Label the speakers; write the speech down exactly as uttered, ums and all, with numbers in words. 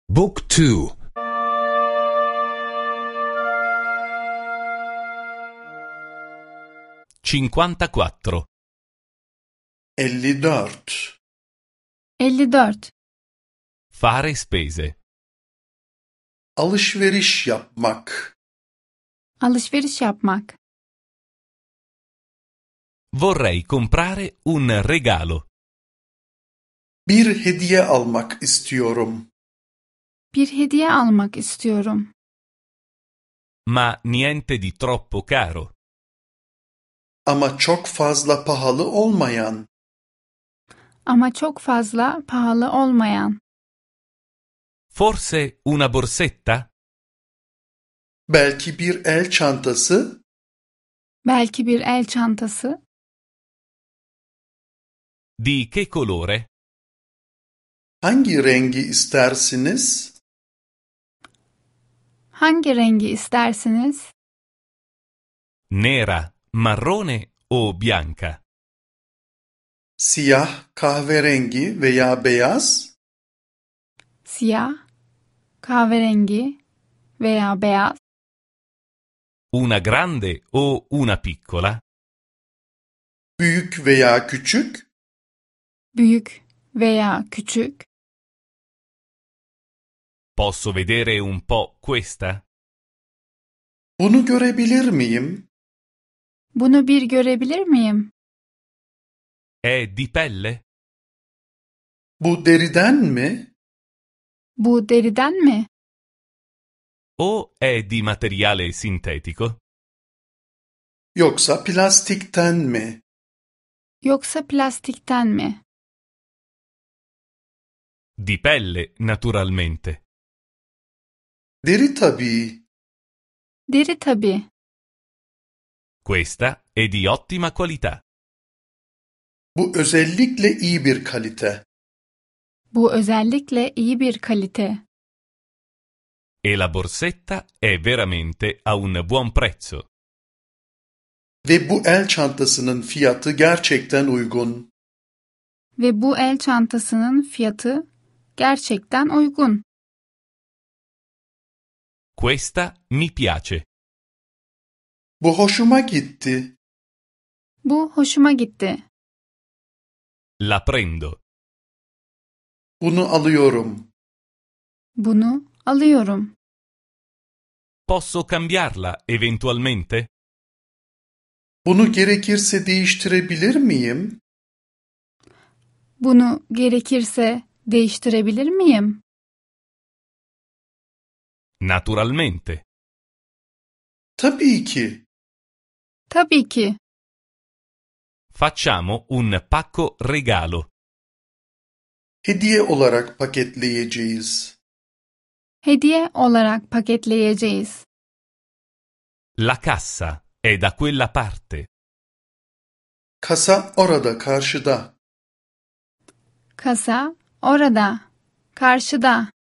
Speaker 1: Book two.
Speaker 2: cinquantaquattro.
Speaker 3: elli dört.
Speaker 4: elli dört.
Speaker 2: Fare spese.
Speaker 3: Alışveriş yapmak.
Speaker 4: Alışveriş yapmak.
Speaker 2: Vorrei comprare un regalo.
Speaker 3: Bir hediye almak istiyorum.
Speaker 4: Bir hediye almak istiyorum.
Speaker 2: Ma niente di troppo caro.
Speaker 3: Ama çok fazla pahalı olmayan.
Speaker 4: Ama çok fazla pahalı olmayan.
Speaker 2: Forse una borsetta?
Speaker 3: Belki bir el çantası.
Speaker 4: Belki bir el çantası.
Speaker 2: Di che colore?
Speaker 3: Hangi rengi istersiniz?
Speaker 4: Hangi rengi istersiniz?
Speaker 2: Nera, marrone o bianca?
Speaker 3: Siyah, kahverengi veya beyaz?
Speaker 4: Siyah, kahverengi veya beyaz.
Speaker 2: Una grande o una piccola?
Speaker 3: Büyük veya küçük?
Speaker 4: Büyük veya küçük.
Speaker 2: Posso vedere un po' questa?
Speaker 3: Bunu görebilir miyim?
Speaker 4: Bunu bir görebilir miyim?
Speaker 2: È di pelle?
Speaker 3: Bu deriden mi?
Speaker 4: Bu deriden mi?
Speaker 2: O è di materiale sintetico?
Speaker 3: Yoksa plastikten mi?
Speaker 4: Yoksa plastikten mi?
Speaker 2: Di pelle, naturalmente.
Speaker 3: Deri tabii.
Speaker 4: Deri tabii.
Speaker 2: Questa è di ottima qualità.
Speaker 3: Bu özellikle iyi bir kalite.
Speaker 4: Bu özellikle iyi bir kalite.
Speaker 2: E la borsetta è veramente a un buon prezzo.
Speaker 3: Ve bu el çantasının fiyatı gerçekten uygun.
Speaker 4: Ve bu el çantasının fiyatı gerçekten uygun.
Speaker 2: Questa mi piace.
Speaker 3: Bu hoşuma gitti.
Speaker 4: Bu hoşuma gitti.
Speaker 2: La prendo.
Speaker 3: Bunu alıyorum.
Speaker 4: Bunu alıyorum.
Speaker 2: Posso cambiarla eventualmente?
Speaker 3: Bunu gerekirse değiştirebilir miyim?
Speaker 4: Bunu gerekirse değiştirebilir miyim?
Speaker 2: Naturalmente.
Speaker 3: Tabii ki.
Speaker 4: Tabii ki.
Speaker 2: Facciamo un pacco regalo.
Speaker 3: Hediye olarak paketleyeceğiz.
Speaker 4: Hediye olarak paketleyeceğiz.
Speaker 2: La cassa è da quella parte.
Speaker 3: Kasa orada, karşıda.
Speaker 4: Kasa orada, karşıda.